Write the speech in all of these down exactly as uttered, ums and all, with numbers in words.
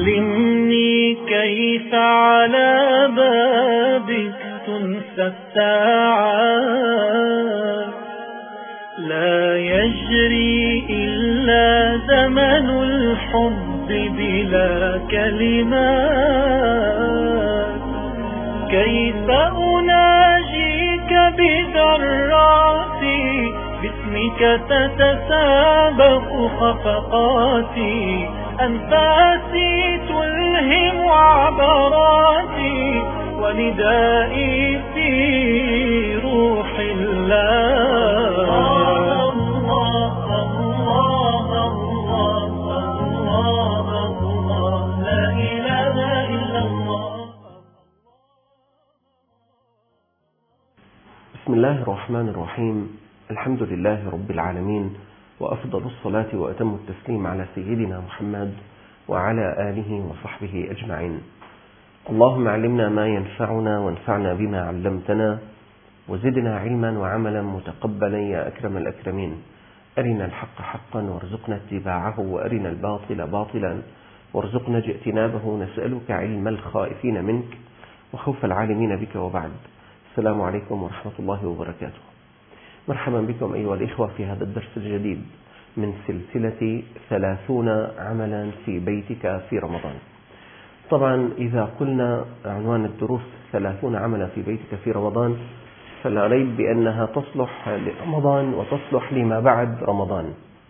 علمني كيف على بابك تنسى الساعات، لا يجري إلا زمن الحب بلا كلمات. كيف أناجيك بذراتي، باسمك تتسابق خفقاتي، أنفاسي تلهم عبراتي، وندائي في روح الله. بسم الله الرحمن الرحيم. الحمد لله رب العالمين، وأفضل الصلاة وأتم التسليم على سيدنا محمد وعلى آله وصحبه أجمعين. اللهم علمنا ما ينفعنا وانفعنا بما علمتنا، وزدنا علما وعملا متقبلا يا أكرم الأكرمين. أرنا الحق حقا وارزقنا اتباعه، وأرنا الباطل باطلا وارزقنا اجتنابه. نسألك علم الخائفين منك وخوف العالمين بك، وبعد. السلام عليكم ورحمة الله وبركاته. مرحبا بكم أيها الإخوة في هذا الدرس الجديد من سلسلة ثلاثون عملا في بيتك في رمضان. طبعا إذا قلنا عنوان الدروس ثلاثون عملا في بيتك في رمضان، فلا ريب بأنها تصلح لرمضان وتصلح لما بعد رمضان.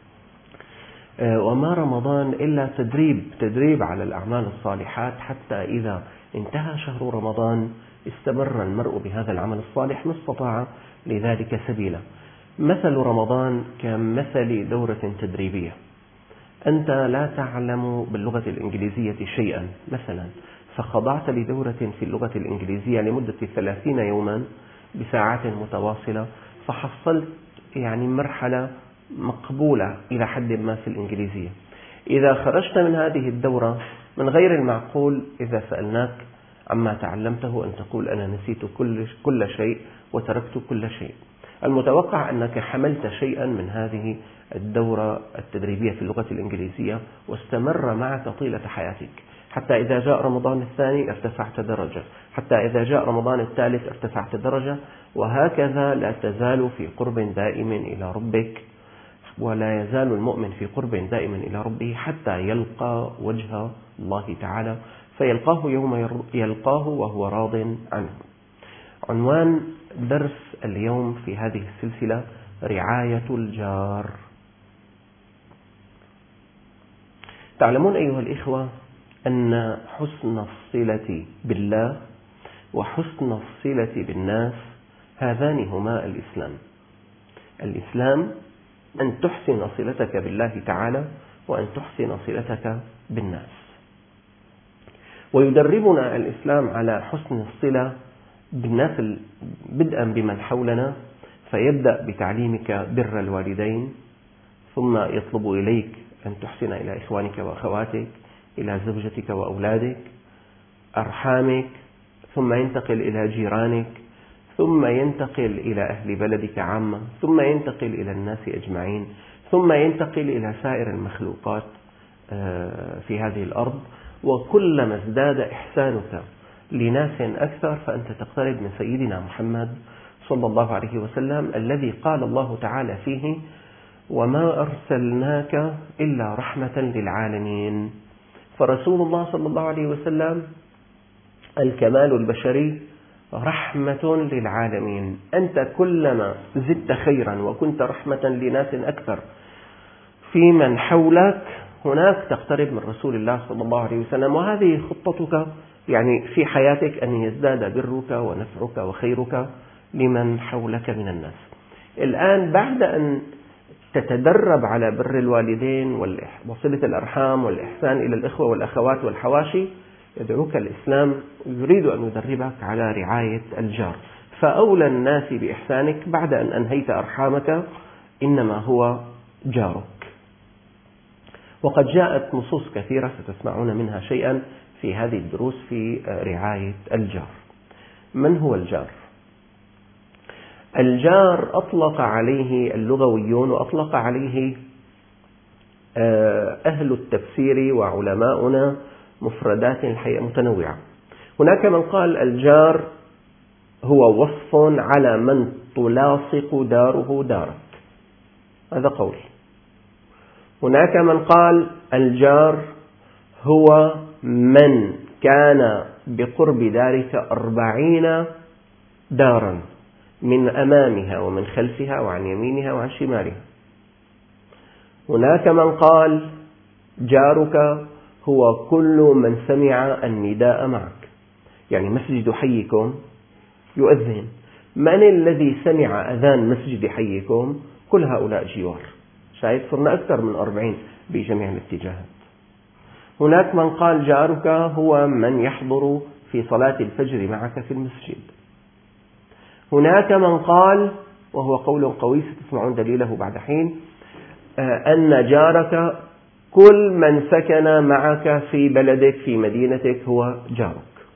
وما رمضان إلا تدريب تدريب على الأعمال الصالحات، حتى إذا انتهى شهر رمضان استمر المرء بهذا العمل الصالح ما استطاع لذلك سبيلا. مثل رمضان كمثل دورة تدريبية. أنت لا تعلم باللغة الإنجليزية شيئا مثلا، فخضعت لدورة في اللغة الإنجليزية لمدة ثلاثين يوما بساعات متواصلة، فحصلت يعني مرحلة مقبولة إلى حد ما في الإنجليزية. إذا خرجت من هذه الدورة، من غير المعقول إذا سألناك عما تعلمته أن تقول أنا نسيت كل كل شيء وتركت كل شيء. المتوقع أنك حملت شيئا من هذه الدورة التدريبية في اللغة الإنجليزية واستمر معك طيلة حياتك، حتى إذا جاء رمضان الثاني ارتفعت درجة، حتى إذا جاء رمضان الثالث ارتفعت درجة، وهكذا لا تزال في قرب دائم إلى ربك، ولا يزال المؤمن في قرب دائم إلى ربه حتى يلقى وجه الله تعالى، فيلقاه يوم يلقاه وهو راض عنه. عنوان درس اليوم في هذه السلسلة رعاية الجار. تعلمون أيها الإخوة أن حسن الصلة بالله وحسن الصلة بالناس هذان هما الإسلام. الإسلام أن تحسن صلتك بالله تعالى وأن تحسن صلتك بالناس. ويدربنا الإسلام على حسن الصلة بالناس بدءا بمن حولنا، فيبدأ بتعليمك بر الوالدين، ثم يطلب إليك أن تحسن إلى إخوانك وأخواتك، إلى زوجتك وأولادك، أرحامك، ثم ينتقل إلى جيرانك، ثم ينتقل إلى أهل بلدك عامة، ثم ينتقل إلى الناس أجمعين، ثم ينتقل إلى سائر المخلوقات في هذه الأرض. وكلما ازداد إحسانك لناس أكثر فأنت تقترب من سيدنا محمد صلى الله عليه وسلم، الذي قال الله تعالى فيه: وما أرسلناك إلا رحمة للعالمين. فرسول الله صلى الله عليه وسلم الكمال البشري رحمة للعالمين. أنت كلما زدت خيرا وكنت رحمة لناس أكثر في من حولك، هناك تقترب من رسول الله صلى الله عليه وسلم. وهذه خطتك يعني في حياتك، أن يزداد برك ونفعك وخيرك لمن حولك من الناس. الآن بعد أن تتدرب على بر الوالدين وصلة الأرحام والإحسان إلى الإخوة والأخوات والحواشي، يدعوك الإسلام يريد أن يدربك على رعاية الجار. فأولى الناس بإحسانك بعد أن أنهيت أرحامك إنما هو جارك. وقد جاءت نصوص كثيرة ستسمعون منها شيئا في هذه الدروس في رعاية الجار. من هو الجار؟ الجار أطلق عليه اللغويون وأطلق عليه أهل التفسير وعلماؤنا مفردات الحقيقة متنوعة. هناك من قال الجار هو وصف على من تلاصق داره دارك، هذا قول. هناك من قال الجار هو من كان بقرب دارك أربعين دارا من أمامها ومن خلفها وعن يمينها وعن شمالها. هناك من قال جارك هو كل من سمع النداء معك، يعني مسجد حيكم يؤذن، من الذي سمع أذان مسجد حيكم؟ كل هؤلاء جوار. شايف صرنا أكثر من أربعين بجميع الاتجاهات. هناك من قال جارك هو من يحضر في صلاة الفجر معك في المسجد. هناك من قال، وهو قول قوي ستسمعون دليله بعد حين، أن جارك كل من سكن معك في بلدك في مدينتك هو جارك.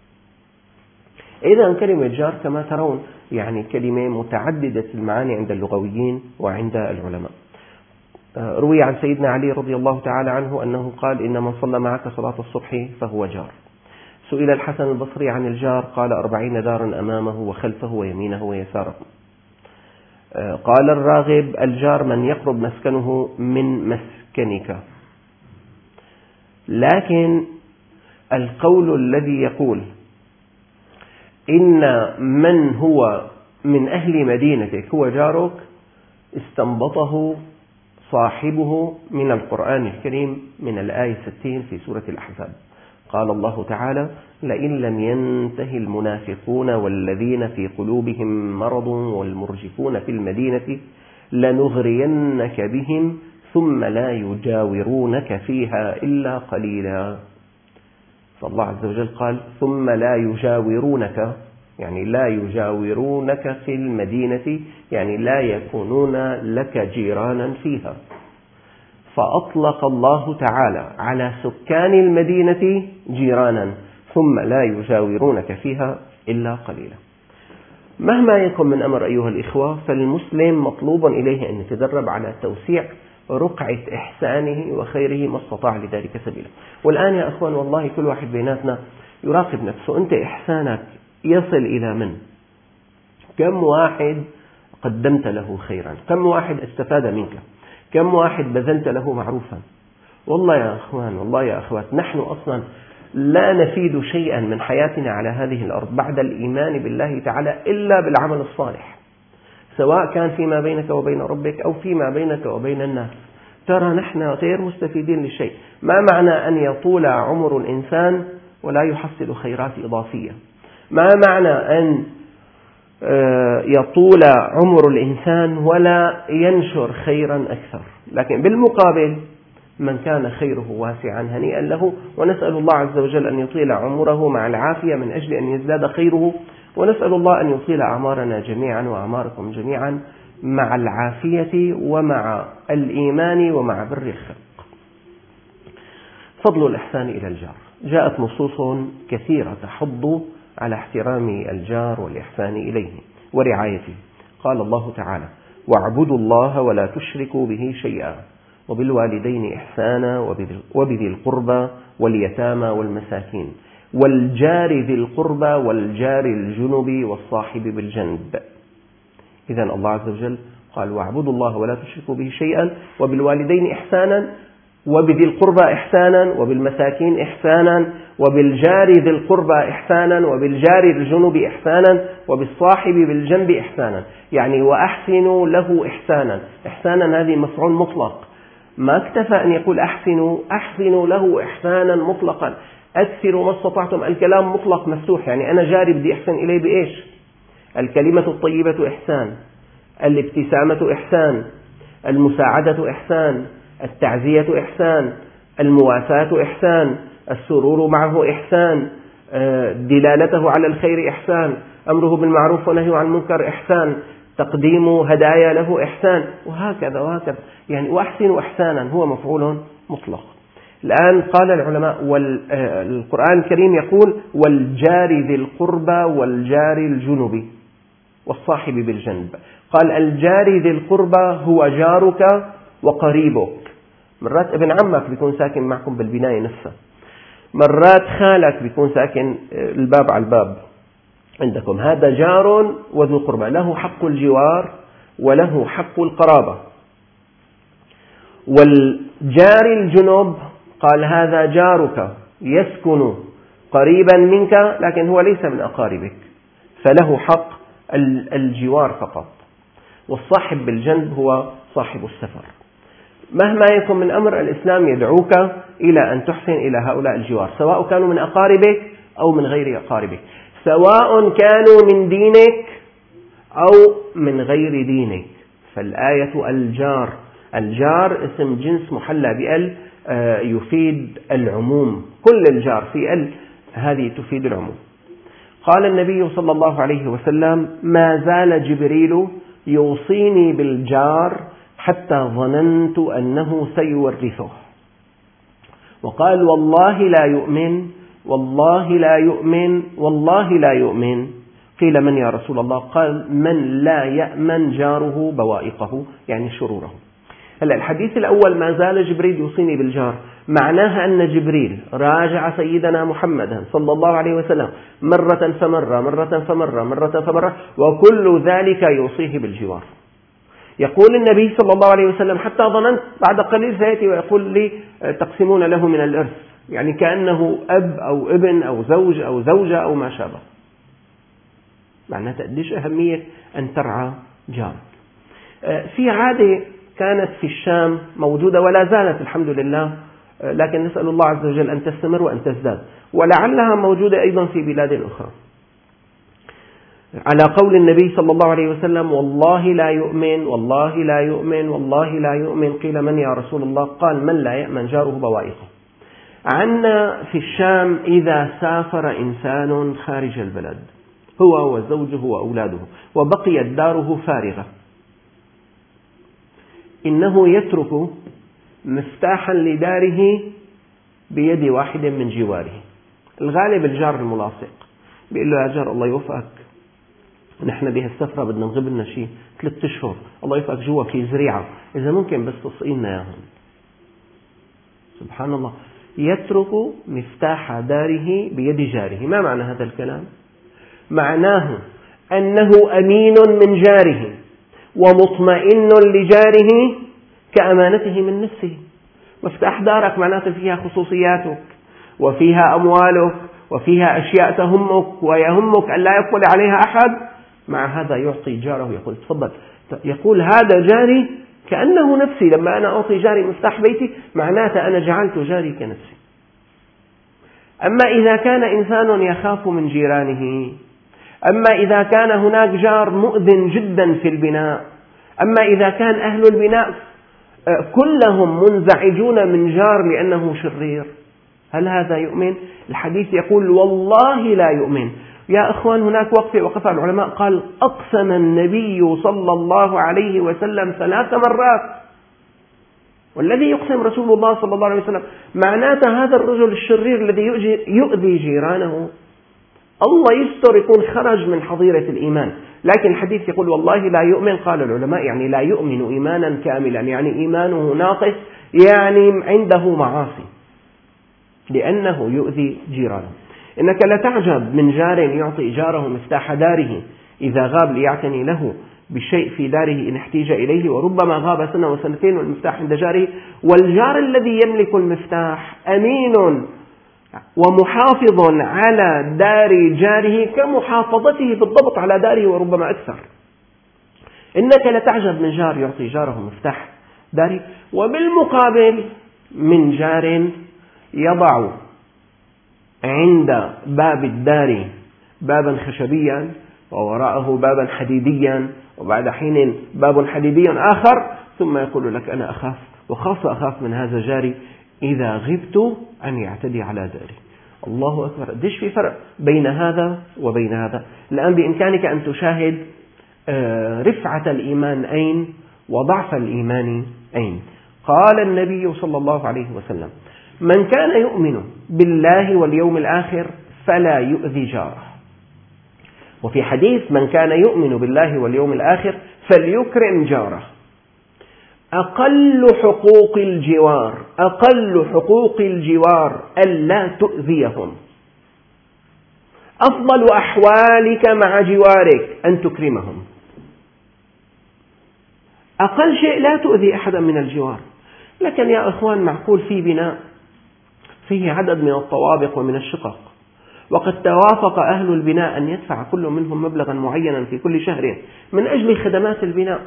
إذا كلمة جار كما ترون يعني كلمة متعددة المعاني عند اللغويين وعند العلماء. روي عن سيدنا علي رضي الله تعالى عنه أنه قال إن من صلى معك صلاة الصبح فهو جار. سئل الحسن البصري عن الجار قال أربعين دارا أمامه وخلفه ويمينه ويساره. قال الراغب الجار من يقرب مسكنه من مسكنك. لكن القول الذي يقول إن من هو من أهل مدينتك هو جارك استنبطه صاحبه من القرآن الكريم من الآية ستين في سورة الأحزاب. قال الله تعالى لئن لم ينته المنافقون والذين في قلوبهم مرض والمرجفون في المدينة لنغرينك بهم ثم لا يجاورونك فيها إلا قليلا. فالله عز وجل قال ثم لا يجاورونك، يعني لا يجاورونك في المدينة، يعني لا يكونون لك جيرانا فيها. فأطلق الله تعالى على سكان المدينة جيرانا ثم لا يجاورونك فيها إلا قليلا. مهما يكن من أمر أيها الإخوة، فالمسلم مطلوب إليه أن يتدرب على توسيع رقعة إحسانه وخيره ما استطاع لذلك سبيلا. والآن يا أخوان والله كل واحد بيناتنا يراقب نفسه، أنت إحسانك يصل إلى من؟ كم واحد قدمت له خيرا؟ كم واحد استفاد منك؟ كم واحد بذلت له معروفا؟ والله يا أخوان والله يا أخوات نحن أصلا لا نفيد شيئا من حياتنا على هذه الأرض بعد الإيمان بالله تعالى إلا بالعمل الصالح، سواء كان فيما بينك وبين ربك أو فيما بينك وبين الناس. ترى نحن غير مستفيدين للشيء. ما معنى أن يطول عمر الإنسان ولا يحصل خيرات إضافية؟ ما معنى أن يطول عمر الإنسان ولا ينشر خيرا أكثر؟ لكن بالمقابل من كان خيره واسعا هنيئا له، ونسأل الله عز وجل أن يطيل عمره مع العافية من أجل أن يزداد خيره، ونسأل الله أن يطيل أعمارنا جميعا وأعماركم جميعا مع العافية ومع الإيمان ومع بر الخلق. فضل الإحسان إلى الجار. جاءت نصوص كثيرة تحض على احترام الجار والإحسان إليه ورعايته. قال الله تعالى واعبدوا الله ولا تشركوا به شيئا وبالوالدين إحسانا وبذي القربى واليتامى والمساكين والجار ذي القربى والجار الجنب والصاحب بالجنب. إذن الله عز وجل قال واعبدوا الله ولا تشركوا به شيئا وبالوالدين إحسانا وبذي القربى إحسانا وبالمساكين إحسانا وبالجار ذي القربى إحسانا وبالجار الجنب إحسانا وبالصاحب بالجنب إحسانا. يعني وأحسنوا له إحسانا. إحسانا هذه مفعول مطلق، ما اكتفى أن يقول أحسنوا، أحسنوا له إحسانا مطلقا. أكثروا ما استطعتم. الكلام مطلق مفتوح، يعني أنا جاري بدي أحسن إليه بإيش؟ الكلمة الطيبة إحسان، الابتسامة إحسان، المساعدة إحسان، التعزية إحسان، المواساة إحسان، السرور معه إحسان، دلالته على الخير إحسان، أمره بالمعروف ونهيه عن المنكر إحسان، تقديم هدايا له إحسان، وهكذا وهكذا. يعني وأحسن إحسانا هو مفعول مطلق. الآن قال العلماء والقرآن الكريم يقول والجار ذي القربى والجار الجنب والصاحب بالجنب. قال الجار ذي القربى هو جارك وقريبك. مرات ابن عمك بيكون ساكن معكم بالبناية نفسها، مرات خالك بيكون ساكن الباب على الباب عندكم، هذا جار وذو قربى، له حق الجوار وله حق القرابة. والجار الجنب قال هذا جارك يسكن قريبا منك لكن هو ليس من أقاربك، فله حق الجوار فقط. والصاحب بالجنب هو صاحب السفر. مهما يكن من أمر، الإسلام يدعوك إلى أن تحسن إلى هؤلاء الجوار، سواء كانوا من أقاربك أو من غير أقاربك، سواء كانوا من دينك أو من غير دينك. فالآية الجار، الجار اسم جنس محلى بأل يفيد العموم، كل الجار في أل هذه تفيد العموم. قال النبي صلى الله عليه وسلم: ما زال جبريل يوصيني بالجار حتى ظننت أنه سيورثه. وقال: والله لا يؤمن، والله لا يؤمن، والله لا يؤمن. قيل: من يا رسول الله؟ قال: من لا يأمن جاره بوائقه، يعني شروره. هلا الحديث الأول ما زال جبريل يوصيني بالجار، معناها أن جبريل راجع سيدنا محمدا صلى الله عليه وسلم مرة فمرة مرة فمرة مرة فمرة، وكل ذلك يوصيه بالجوار. يقول النبي صلى الله عليه وسلم: حتى ظننت، بعد قليل سيأتي ويقول لي: تقسمون له من الإرث، يعني كأنه أب أو ابن أو زوج أو زوجة أو ما شابه. معناها تقديش أهمية أن ترعى جارك. في عادة كانت في الشام موجودة ولا زالت الحمد لله، لكن نسأل الله عز وجل أن تستمر وأن تزداد، ولعلها موجودة أيضا في بلاد أخرى، على قول النبي صلى الله عليه وسلم: والله لا يؤمن، والله لا يؤمن، والله لا يؤمن. قيل: من يا رسول الله؟ قال: من لا يأمن جاره بوائقه. عندنا في الشام إذا سافر إنسان خارج البلد هو وزوجه وأولاده وبقيت داره فارغة، إنه يترك مفتاحا لداره بيد واحد من جواره، الغالب الجار الملاصق، بيقول له: يا جار الله يوفقك، نحن بهالسفرة بدنا نغيب لنا شيء ثلاثة أشهر، الله يوفقك، جوا في زريعة، إذا ممكن بس تصقينا إياهم. سبحان الله، يترك مفتاح داره بيد جاره. ما معنى هذا الكلام؟ معناه أنه أمين من جاره ومطمئن لجاره كأمانته من نفسه. مفتاح دارك معناته فيها خصوصياتك وفيها أموالك وفيها أشياء تهمك ويهمك أن لا يطلع عليها أحد، مع هذا يعطي جاره، يقول: تفضل. يقول: هذا جاري كأنه نفسي، لما أنا أعطي جاري مفتاح بيتي معناته أنا جعلت جاري كنفسي. أما إذا كان إنسان يخاف من جيرانه، أما إذا كان هناك جار مؤذن جدا في البناء، أما إذا كان أهل البناء كلهم منزعجون من جار لأنه شرير، هل هذا يؤمن؟ الحديث يقول: والله لا يؤمن. يا أخوان، هناك وقفة وقفها العلماء، قال: أقسم النبي صلى الله عليه وسلم ثلاث مرات. والذي يقسم رسول الله صلى الله عليه وسلم معناته هذا الرجل الشرير الذي يؤذي جيرانه الله يستر يكون خرج من حظيرة الإيمان. لكن الحديث يقول: والله لا يؤمن. قال العلماء: يعني لا يؤمن إيمانا كاملا، يعني إيمانه ناقص، يعني عنده معاصي لأنه يؤذي جيرانه. إنك لا تعجب من جار يعطي جاره مفتاح داره إذا غاب ليعتني له بشيء في داره إن احتيج إليه، وربما غاب سنة وسنتين والمفتاح عند جاره، والجار الذي يملك المفتاح أمين ومحافظ على دار جاره كمحافظته بالضبط على داره وربما أكثر. إنك لا تعجب من جار يعطي جاره مفتاح داره، وبالمقابل من جار يضع عند باب الدار بابا خشبيا ووراءه بابا حديديا وبعد حين باب حديدي آخر، ثم يقول لك: أنا أخاف وخاصة أخاف من هذا جاري إذا غبت أن يعتدي على داري. الله أكبر، قديش في فرق بين هذا وبين هذا. الآن بإمكانك أن تشاهد رفعة الإيمان أين وضعف الإيمان أين. قال النبي صلى الله عليه وسلم: من كان يؤمن بالله واليوم الآخر فلا يؤذي جاره. وفي حديث: من كان يؤمن بالله واليوم الآخر فليكرم جاره. أقل حقوق الجوار أقل حقوق الجوار ألا تؤذيهم. أفضل أحوالك مع جوارك أن تكرمهم. أقل شيء لا تؤذي أحدا من الجوار. لكن يا إخوان، معقول في بناء فيه عدد من الطوابق ومن الشقق، وقد توافق أهل البناء أن يدفع كل منهم مبلغا معينا في كل شهر من أجل خدمات البناء.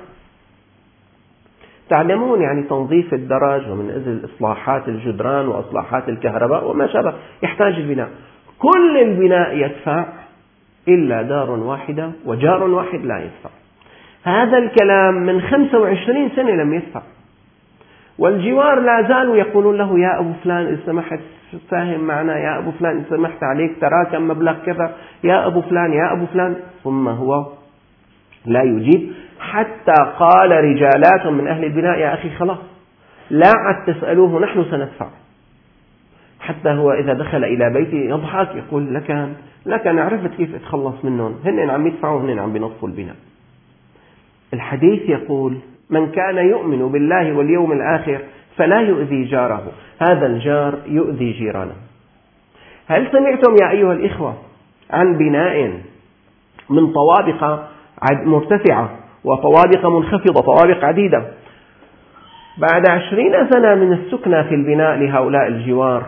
تعلمون يعني تنظيف الدرج ومن أجل إصلاحات الجدران وإصلاحات الكهرباء وما شابه يحتاج البناء. كل البناء يدفع إلا دار واحدة وجار واحد لا يدفع. هذا الكلام من خمسة وعشرين سنة لم يدفع، والجوار لا زالوا يقولون له يا أبو فلان إذا سمحت فاهم معنا، يا أبو فلان إذا سمحت عليك ترى كم مبلغ كذا، يا أبو فلان يا أبو فلان، ثم هو لا يجيب. حتى قال رجالات من أهل البناء يا أخي خلاص لا عد تسألوه نحن سندفع. حتى هو إذا دخل إلى بيتي يضحك يقول لكن لكن عرفت كيف أتخلص منهم، هن عم يدفعوا هن عم بينظفوا البناء. الحديث يقول من كان يؤمن بالله واليوم الآخر فلا يؤذي جاره، هذا الجار يؤذي جيرانه. هل سمعتم يا أيها الإخوة عن بناء من طوابق مرتفعة وطوابق منخفضة، طوابق عديدة، بعد عشرين سنة من السكنة في البناء لهؤلاء الجوار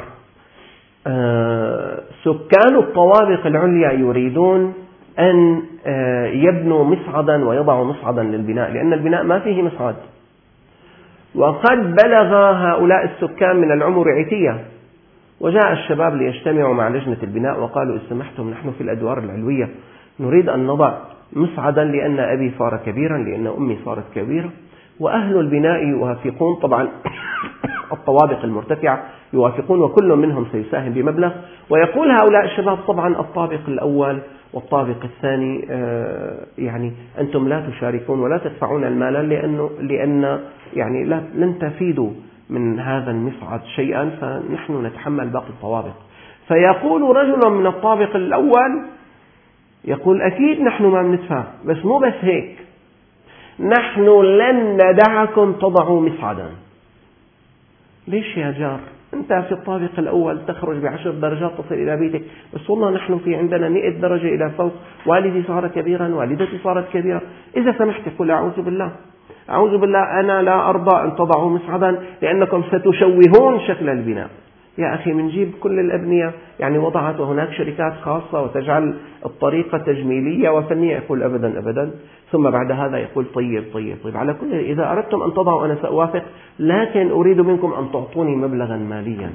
سكان الطوابق العليا يريدون أن يبنوا مصعدا ويضعوا مصعدا للبناء، لأن البناء ما فيه مصعد. وقد بلغ هؤلاء السكان من العمر عتية، وجاء الشباب ليجتمعوا مع لجنة البناء وقالوا إذا سمحتم نحن في الأدوار العلوية نريد أن نضع مصعدا لأن أبي صار كبيرا، لأن أمي صارت كبيرة. وأهل البناء يوافقون، طبعا الطوابق المرتفعة يوافقون وكل منهم سيساهم بمبلغ. ويقول هؤلاء الشباب طبعا الطابق الأول والطابق الثاني يعني أنتم لا تشاركون ولا تدفعون المال، لأنه لأن يعني لا لن تفيدوا من هذا المصعد شيئا، فنحن نتحمل باقي الطوابق. فيقول رجل من الطابق الأول يقول أكيد نحن ما بندفع، بس مو بس هيك، نحن لن ندعكم تضعوا مصعدا. ليش يا جار؟ أنت في الطابق الأول تخرج بعشر درجات تصل إلى بيتك، بس والله نحن في عندنا مئة درجة إلى فوق، والدي صار كبيرا، والدتي صارت كبيرة، إذا سمحت قل أعوذ بالله أعوذ بالله أنا لا أرضى أن تضعوا مصعدا لأنكم ستشوهون شكل البناء. يا أخي منجيب كل الأبنية يعني وضعت وهناك شركات خاصة وتجعل الطريقة تجميلية وفنية. يقول أبدا أبدا. ثم بعد هذا يقول طيب طيب طيب على كل إذا أردتم أن تضعوا أنا سأوافق، لكن أريد منكم أن تعطوني مبلغا ماليا.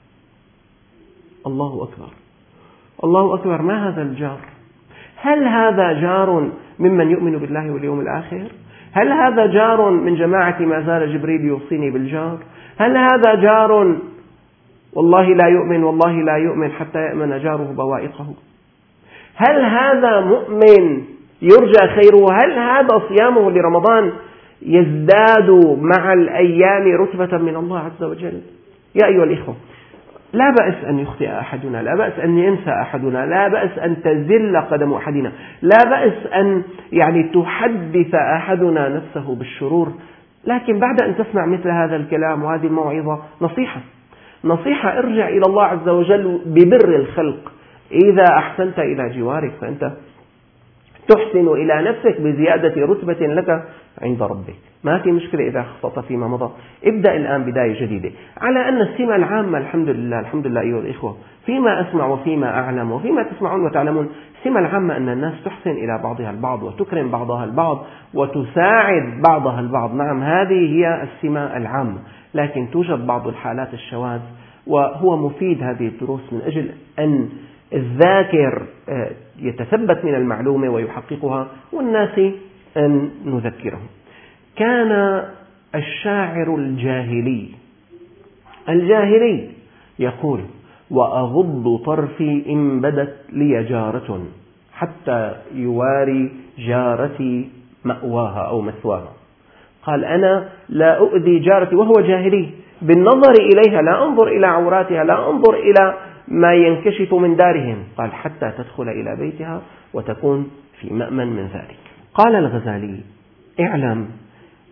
الله أكبر الله أكبر. ما هذا الجار؟ هل هذا جار ممن يؤمن بالله واليوم الآخر؟ هل هذا جار من جماعة ما زال جبريل يوصيني بالجار؟ هل هذا جار والله لا يؤمن والله لا يؤمن حتى يأمن جاره بوائقه؟ هل هذا مؤمن يرجى خيره؟ هل هذا صيامه لرمضان يزداد مع الأيام رتبة من الله عز وجل؟ يا أيها الإخوة، لا بأس أن يخطئ أحدنا، لا بأس أن ينسى أحدنا، لا بأس أن تزل قدم أحدنا، لا بأس أن يعني تحدث أحدنا نفسه بالشرور. لكن بعد أن تسمع مثل هذا الكلام وهذه الموعظة نصيحة نصيحة ارجع إلى الله عز وجل ببر الخلق. إذا أحسنت إلى جوارك فأنت تحسن إلى نفسك بزيادة رتبة لك عند ربك. ما في مشكلة إذا خطأت فيما مضى، ابدأ الآن بداية جديدة. على أن السمة العامة الحمد لله الحمد لله أيها الإخوة، فيما أسمع وفيما أعلم وفيما تسمعون وتعلمون، السمة العامة أن الناس تحسن إلى بعضها البعض وتكرم بعضها البعض وتساعد بعضها البعض. نعم هذه هي السمة العامة، لكن توجد بعض الحالات الشواذ، وهو مفيد هذه الدروس من أجل أن الذاكر يتثبت من المعلومة ويحققها، والناس أن نذكرهم. كان الشاعر الجاهلي الجاهلي يقول: وأغض طرفي إن بدت لي جارة حتى يواري جارتي مأواها أو مثواها. قال: أنا لا أؤذي جارتي، وهو جاهلي، بالنظر إليها، لا أنظر إلى عوراتها، لا أنظر إلى ما ينكشف من دارهم. قال: حتى تدخل إلى بيتها وتكون في مأمن من ذلك. قال الغزالي: اعلم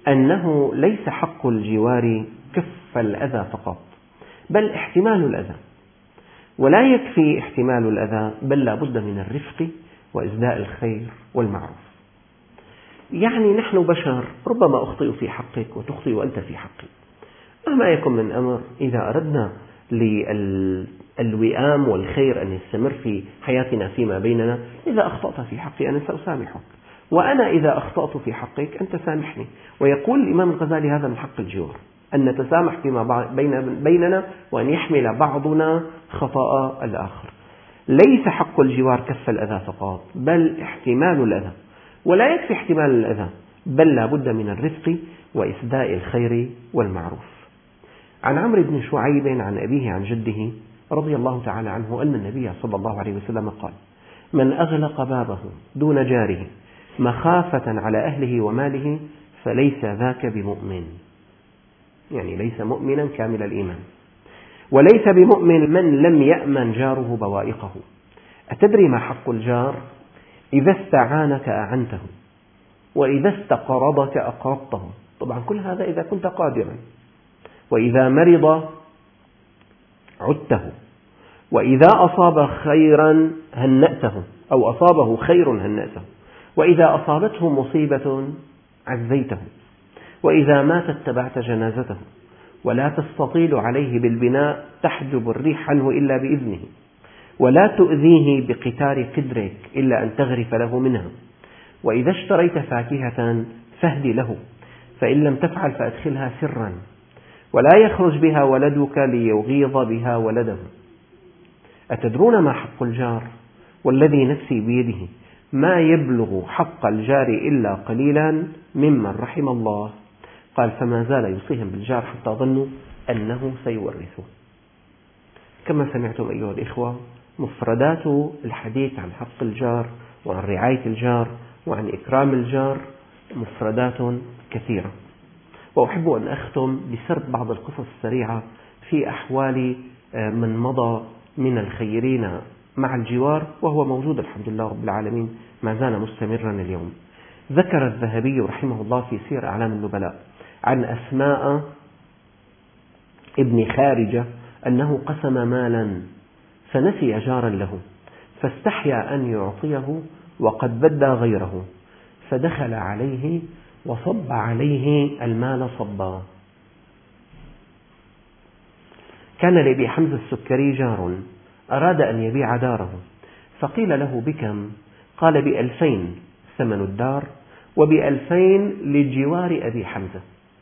أنه ليس حق الجوار كف الأذى فقط، بل احتمال الأذى، ولا يكفي احتمال الأذى، بل لا بد من الرفق وإسداء الخير والمعروف. يعني نحن بشر، ربما أخطئ في حقك وتخطئ أنت في حقي، مهما يكن من أمر، إذا أردنا للوئام والخير أن يستمر في حياتنا فيما بيننا، إذا أخطأت في حقي أنا سأسامحك، وأنا إذا أخطأت في حقك أنت سامحني. ويقول الإمام الغزالي هذا من حق الجوار، أن نتسامح فيما بيننا، وأن يحمل بعضنا خطأ الآخر. ليس حق الجوار كف الأذى فقط، بل احتمال الأذى، ولا يكفي احتمال الأذى، بل لا بد من الرفق وإسداء الخير والمعروف. عن عمرو بن شعيب عن أبيه عن جده رضي الله تعالى عنه أن النبي صلى الله عليه وسلم قال: من أغلق بابه دون جاره مخافة على أهله وماله فليس ذاك بمؤمن، يعني ليس مؤمنا كامل الإيمان. وليس بمؤمن من لم يأمن جاره بوائقه. أتدري ما حق الجار؟ إذا استعانك أعنته، وإذا استقرضك أقرضته، طبعا كل هذا إذا كنت قادرا. وإذا مرض عدته، وإذا أصاب خيرا هنأته، أو أصابه خير هنأته، وإذا أصابته مصيبة عزيته، وإذا مات اتبعت جنازته، ولا تستطيل عليه بالبناء تحجب الريح عنه إلا بإذنه، ولا تؤذيه بقتار قدرك إلا أن تغرف له منها، وإذا اشتريت فاكهة فاهد له، فإن لم تفعل فأدخلها سرا، ولا يخرج بها ولدك ليغيظ بها ولده. أتدرون ما حق الجار؟ والذي نفسي بيده ما يبلغ حق الجار إلا قليلا ممن رحم الله. قال: فما زال يوصيهم بالجار حتى ظنوا أنه سيورثه. كما سمعتم أيها الإخوة، مفردات الحديث عن حق الجار وعن رعاية الجار وعن إكرام الجار مفردات كثيرة، وأحب أن أختم بسرد بعض القصص السريعة في أحوال من مضى من الخيرين مع الجوار، وهو موجود الحمد لله رب العالمين، ما زال مستمرا اليوم. ذكر الذهبي رحمه الله في سير أعلام النبلاء عن أسماء ابن خارجة أنه قسم مالا فنسي جارا له، فاستحيا أن يعطيه وقد بدى غيره، فدخل عليه وصب عليه المال صبا. كان لأبي حمزة السكري جار أراد أن يبيع داره، فقيل له: بكم؟ قال: بألفين ثمن الدار، وبألفين لجوار أبي حمزة.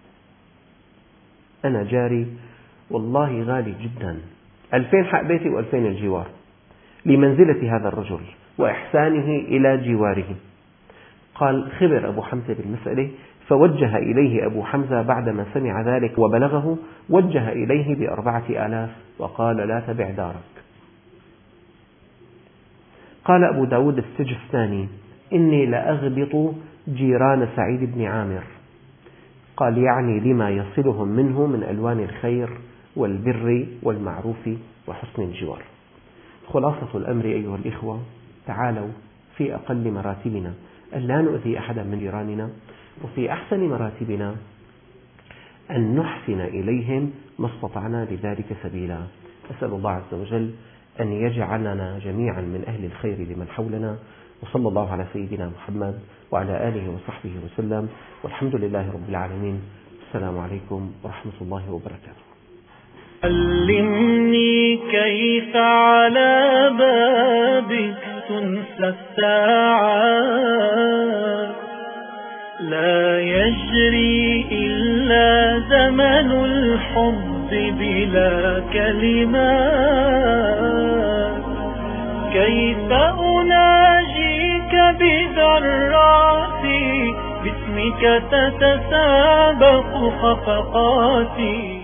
أنا جاري والله غالي جدا، ألفين حق بيتي وألفين الجوار، لمنزلة هذا الرجل وإحسانه إلى جواره. قال: خبر أبو حمزة بالمسألة، فوجه إليه أبو حمزة بعدما سمع ذلك وبلغه، وجه إليه بأربعة آلاف وقال: لا تبع دارك. قال أبو داود السجستاني: إني لأغبط جيران سعيد بن عامر. قال: يعني لما يصلهم منه من ألوان الخير والبر والمعروف وحسن الجوار. خلاصة الأمر أيها الإخوة، تعالوا في أقل مراتبنا أن لا نؤذي أحدا من جيراننا، وفي أحسن مراتبنا أن نحسن إليهم ما استطعنا لذلك سبيلا. أسأل الله عز وجل أن يجعلنا جميعا من أهل الخير لمن حولنا، وصلى الله على سيدنا محمد وعلى آله وصحبه وسلم، والحمد لله رب العالمين. السلام عليكم ورحمة الله وبركاته. علمني كيف على بابك تنسى الساعات، لا يجري إلا زمن الحب بلا كلمات. كيف أناجيك بذراتي، باسمك تتسابق خفقاتي.